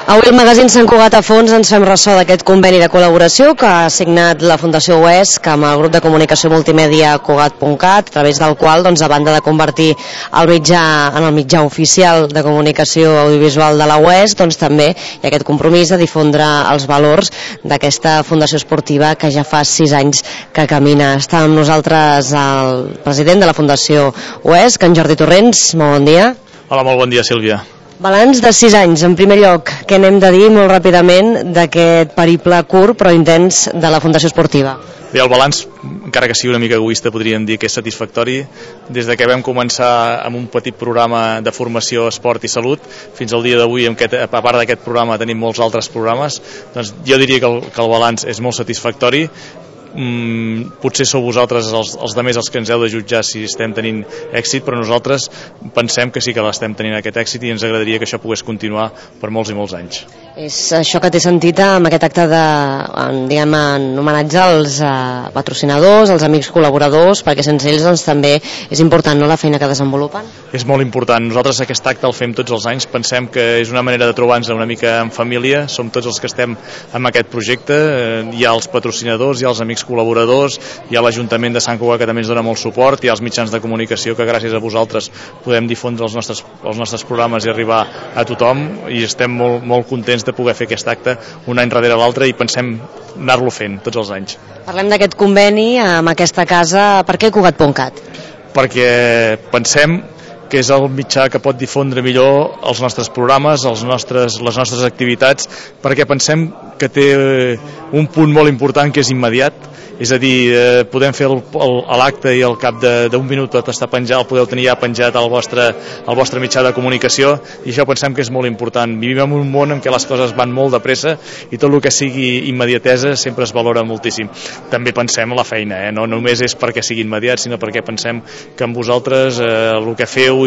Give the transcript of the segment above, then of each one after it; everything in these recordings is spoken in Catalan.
Avui el magazín Sant Cugat a Fons ens fem ressò d'aquest conveni de col·laboració que ha signat la Fundació UESC amb el grup de comunicació multimèdia Cugat.cat, a través del qual, a banda de convertir el mitjà en el mitjà oficial de comunicació audiovisual de la UESC, també hi ha aquest compromís de difondre els valors d'aquesta fundació esportiva que ja fa 6 anys que camina. Està amb nosaltres el president de la Fundació UESC, en Jordi Torrents. Molt bon dia. Hola, molt bon dia, Sílvia. Balanç de 6 anys. En primer lloc, què n'hem de dir molt ràpidament d'aquest periple curt però intens de la Fundació Esportiva? Bé, el balanç, encara que sigui una mica egoista, podríem dir que és satisfactori. Des de que vam començar amb un petit programa de formació, esport i salut, fins al dia d'avui, a part d'aquest programa tenim molts altres programes, doncs jo diria que el balanç és molt satisfactori. Potser sou vosaltres els demés els que ens heu de jutjar si estem tenint èxit, però nosaltres pensem que sí que l'estem tenint aquest èxit i ens agradaria que això pogués continuar per molts i molts anys. És això que té sentit amb aquest acte en homenatge als patrocinadors, als amics col·laboradors, perquè sense ells també és important, no, la feina que desenvolupen? És molt important. Nosaltres aquest acte el fem tots els anys, pensem que és una manera de trobar-nos una mica en família, som tots els que estem en aquest projecte, hi ha els patrocinadors, hi ha els amics col·laboradors, hi ha l'Ajuntament de Sant Cugat que també ens dona molt suport, hi ha els mitjans de comunicació que gràcies a vosaltres podem difondre els nostres programes i arribar a tothom, i estem molt contents de poder fer aquest acte un any darrere l'altre i pensem anar-lo fent tots els anys. Parlem d'aquest conveni amb aquesta casa. Per què Cugat.cat? Perquè pensem que és el mitjà que pot difondre millor els nostres programes, les nostres activitats, perquè pensem que té un punt molt important que és immediat. És a dir, podem fer l'acte i al cap d'un minut tot està penjat, el podeu tenir ja penjat al vostre mitjà de comunicació, i això pensem que és molt important. Vivim en un món en què les coses van molt de pressa i tot el que sigui immediatesa sempre es valora moltíssim. També pensem en la feina, no només és perquè sigui immediat, sinó perquè pensem que amb vosaltres el que feu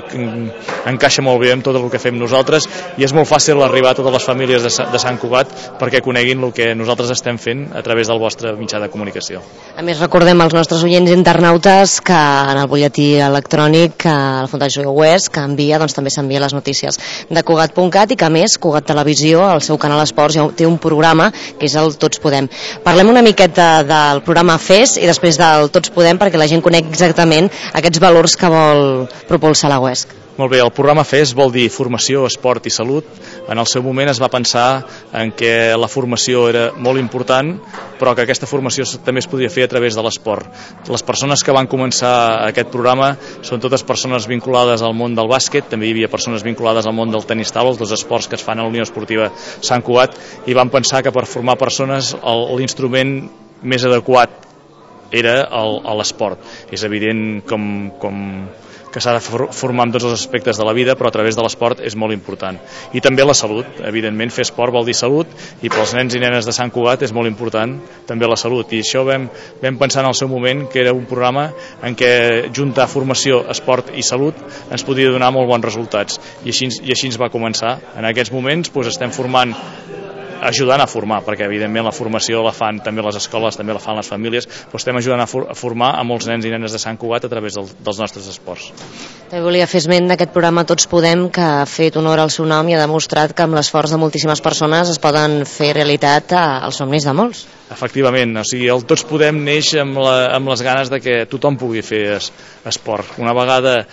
encaixa molt bé amb tot el que fem nosaltres, i és molt fàcil arribar a totes les famílies de Sant Cugat perquè coneguin el que nosaltres estem fent a través del vostre mitjà de comunicació. A més, recordem als nostres oients internautes que en el butlletí electrònic la Fundació UESC que envia, també s'envia les notícies de Cugat.cat, i que a més Cugat Televisió, el seu canal Esports, ja té un programa que és el Tots Podem. Parlem una miqueta del programa FES i després del Tots Podem perquè la gent conec exactament aquests valors que vol propulsar la UESC. Molt bé, el programa FES vol dir Formació, Esport i Salut. En el seu moment es va pensar en que la formació era molt important, però que aquesta formació també es podia fer a través de l'esport. Les persones que van començar aquest programa són totes persones vinculades al món del bàsquet, també hi havia persones vinculades al món del tenis taula, els dos esports que es fan a la Unió Esportiva Sant Cugat, i van pensar que per formar persones l'instrument més adequat era l'esport. És evident que s'ha de formar en tots els aspectes de la vida, però a través de l'esport és molt important. I també la salut, evidentment fer esport vol dir salut, i pels nens i nenes de Sant Cugat és molt important també la salut, i això vam pensar en el seu moment que era un programa en què juntar formació, esport i salut ens podia donar molt bons resultats, i així ens va començar. En aquests moments estem ajudant a formar, perquè evidentment la formació la fan també les escoles, també la fan les famílies, però estem ajudant a formar a molts nens i nenes de Sant Cugat a través dels nostres esports. També volia fer esment d'aquest programa Tots Podem, que ha fet honor al seu nom i ha demostrat que amb l'esforç de moltíssimes persones es poden fer realitat els somnis de molts. Efectivament, o sigui, el Tots Podem neix amb les ganes de que tothom pugui fer esport. Una vegada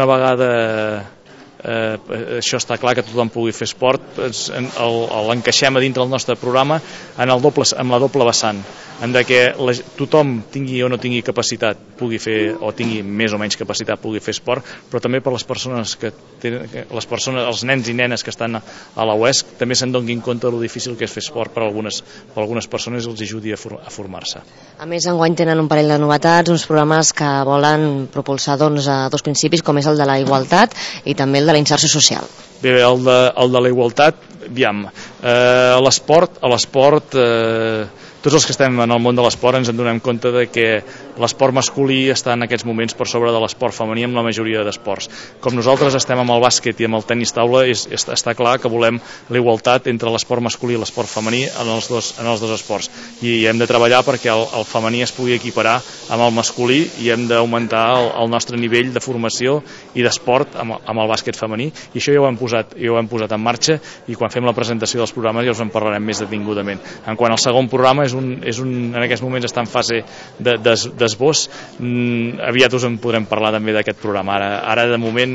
això està clar, que tothom pugui fer esport, l'encaixem a dintre del nostre programa amb la doble vessant, en que tothom tingui o no tingui capacitat pugui fer, o tingui més o menys capacitat pugui fer esport, però també per les persones els nens i nenes que estan a la UESC també se'n donin compte de lo difícil que és fer esport per algunes persones i els ajudi a formar-se. A més, enguany tenen un parell de novetats, uns programes que volen propulsar dos principis, com és el de la igualtat i també el de la inserció social. Bé, el de la igualtat, aviam, l'esport tots els que estem en el món de l'esport ens en donem compte de que l'esport masculí està en aquests moments per sobre de l'esport femení en la majoria d'esports. Com nosaltres estem amb el bàsquet i amb el tenis taula, està clar que volem la igualtat entre l'esport masculí i l'esport femení en els dos esports, i hem de treballar perquè el femení es pugui equiparar amb el masculí, i hem d'augmentar el nostre nivell de formació i d'esport amb el bàsquet femení, i això ja ho hem posat en marxa, i quan fem la presentació dels programes ja us en parlarem més detingudament. En quant al segon programa, en aquests moments està en fase d'esbós, aviat us en podrem parlar també d'aquest programa. Ara de moment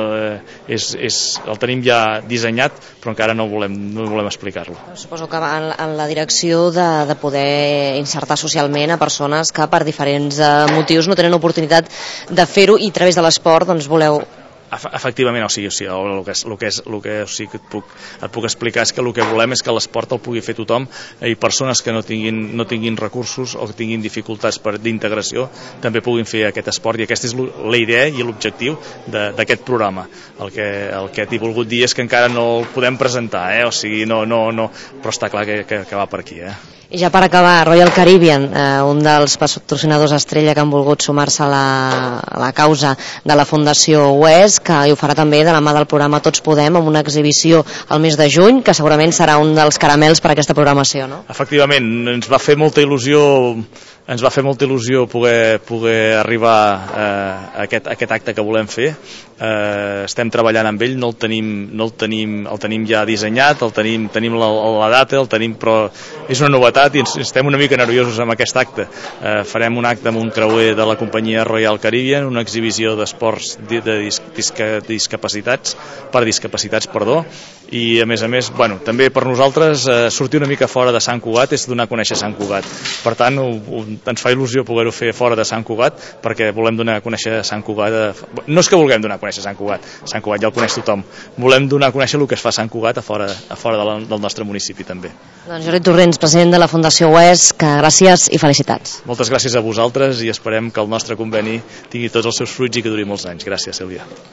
el tenim ja dissenyat, però encara no volem explicar-lo. Suposo que en la direcció de poder insertar socialment a persones que per diferents motius no tenen oportunitat de fer-ho, i a través de l'esport doncs voleu... Efectivament, el que sí que et puc explicar és que el que volem és que l'esport el pugui fer tothom, i persones que no tinguin recursos o que tinguin dificultats d'integració també puguin fer aquest esport, i aquesta és la idea i l'objectiu d'aquest programa. El que t'he volgut dir és que encara no el podem presentar, però està clar que va per aquí. I ja per acabar, Royal Caribbean, un dels patrocinadors estrella que han volgut sumar-se a la causa de la Fundació UES, que ho farà també de la mà del programa Tots Podem, amb una exhibició al mes de juny, que segurament serà un dels caramels per a aquesta programació, no? Efectivament, ens va fer molta il·lusió poder arribar a aquest acte que volem fer. Estem treballant amb ell, el tenim ja dissenyat, tenim la data, però és una novetat i estem una mica nerviosos amb aquest acte. Farem un acte amb un creuer de la companyia Royal Caribbean, una exhibició d'esports per discapacitats, i a més, també per nosaltres sortir una mica fora de Sant Cugat és donar a conèixer Sant Cugat. Per tant, ens fa il·lusió poder-ho fer fora de Sant Cugat, perquè volem donar a conèixer Sant Cugat. No és que vulguem donar a conèixer Sant Cugat ja el coneix tothom, volem donar a conèixer el que es fa a Sant Cugat a fora del nostre municipi també. Doncs Jordi Torrents, president de la Fundació UES, que gràcies i felicitats. Moltes gràcies a vosaltres, i esperem que el nostre conveni tingui tots els seus fruits i que duri molts anys. Gràcies, Sílvia.